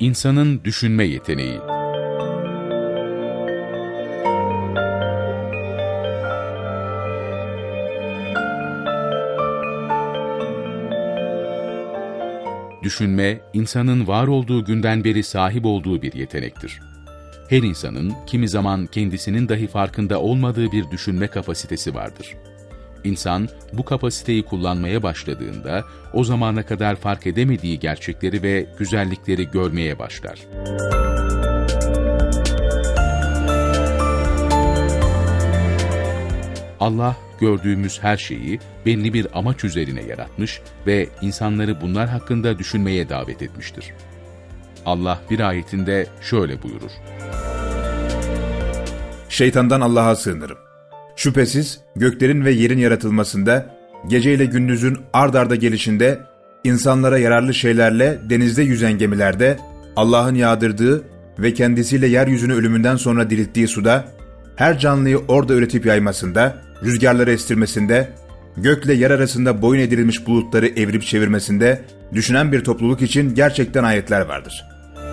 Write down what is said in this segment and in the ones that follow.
İnsanın düşünme yeteneği. Düşünme, insanın var olduğu günden beri sahip olduğu bir yetenektir. Her insanın kimi zaman kendisinin dahi farkında olmadığı bir düşünme kapasitesi vardır. İnsan bu kapasiteyi kullanmaya başladığında o zamana kadar fark edemediği gerçekleri ve güzellikleri görmeye başlar. Allah gördüğümüz her şeyi belli bir amaç üzerine yaratmış ve insanları bunlar hakkında düşünmeye davet etmiştir. Allah bir ayetinde şöyle buyurur: Şeytandan Allah'a sığınırım. Şüphesiz göklerin ve yerin yaratılmasında, gece ile gündüzün ard arda gelişinde, insanlara yararlı şeylerle denizde yüzen gemilerde, Allah'ın yağdırdığı ve kendisiyle yeryüzünü ölümünden sonra dirilttiği suda, her canlıyı orada üretip yaymasında, rüzgarları estirmesinde, gökle yer arasında boyun edilmiş bulutları evirip çevirmesinde, düşünen bir topluluk için gerçekten ayetler vardır.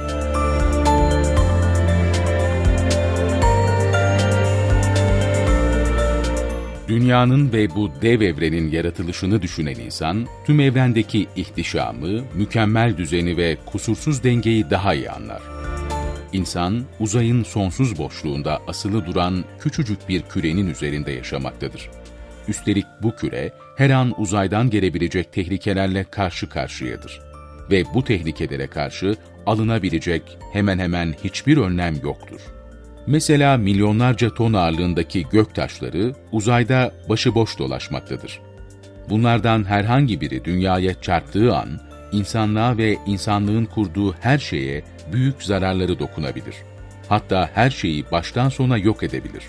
Dünyanın ve bu dev evrenin yaratılışını düşünen insan, tüm evrendeki ihtişamı, mükemmel düzeni ve kusursuz dengeyi daha iyi anlar. İnsan, uzayın sonsuz boşluğunda asılı duran küçücük bir kürenin üzerinde yaşamaktadır. Üstelik bu küre, her an uzaydan gelebilecek tehlikelerle karşı karşıyadır. Ve bu tehlikelere karşı alınabilecek hemen hemen hiçbir önlem yoktur. Mesela milyonlarca ton ağırlığındaki göktaşları uzayda başıboş dolaşmaktadır. Bunlardan herhangi biri dünyaya çarptığı an, insanlığa ve insanlığın kurduğu her şeye büyük zararları dokunabilir. Hatta her şeyi baştan sona yok edebilir.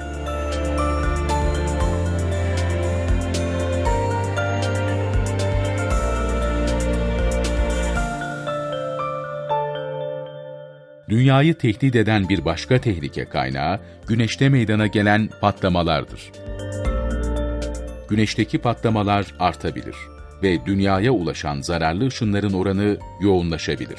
Dünyayı tehdit eden bir başka tehlike kaynağı, Güneş'te meydana gelen patlamalardır. Güneş'teki patlamalar artabilir ve Dünya'ya ulaşan zararlı ışınların oranı yoğunlaşabilir.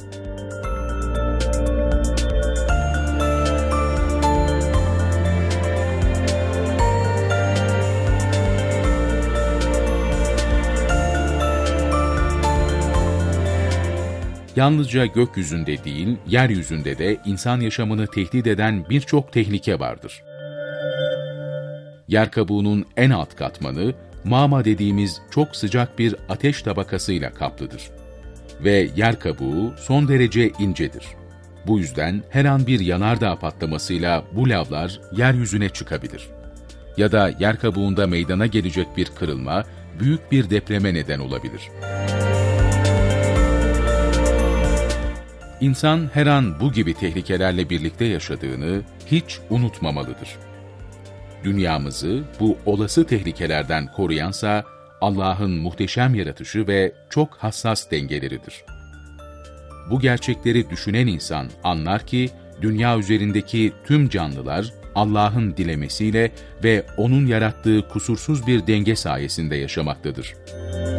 Yalnızca gökyüzünde değil, yeryüzünde de insan yaşamını tehdit eden birçok tehlike vardır. Yer kabuğunun en alt katmanı, mağma dediğimiz çok sıcak bir ateş tabakasıyla kaplıdır. Ve yer kabuğu son derece incedir. Bu yüzden her an bir yanardağ patlamasıyla bu lavlar yeryüzüne çıkabilir. Ya da yer kabuğunda meydana gelecek bir kırılma, büyük bir depreme neden olabilir. İnsan her an bu gibi tehlikelerle birlikte yaşadığını hiç unutmamalıdır. Dünyamızı bu olası tehlikelerden koruyansa Allah'ın muhteşem yaratışı ve çok hassas dengeleridir. Bu gerçekleri düşünen insan anlar ki dünya üzerindeki tüm canlılar Allah'ın dilemesiyle ve O'nun yarattığı kusursuz bir denge sayesinde yaşamaktadır.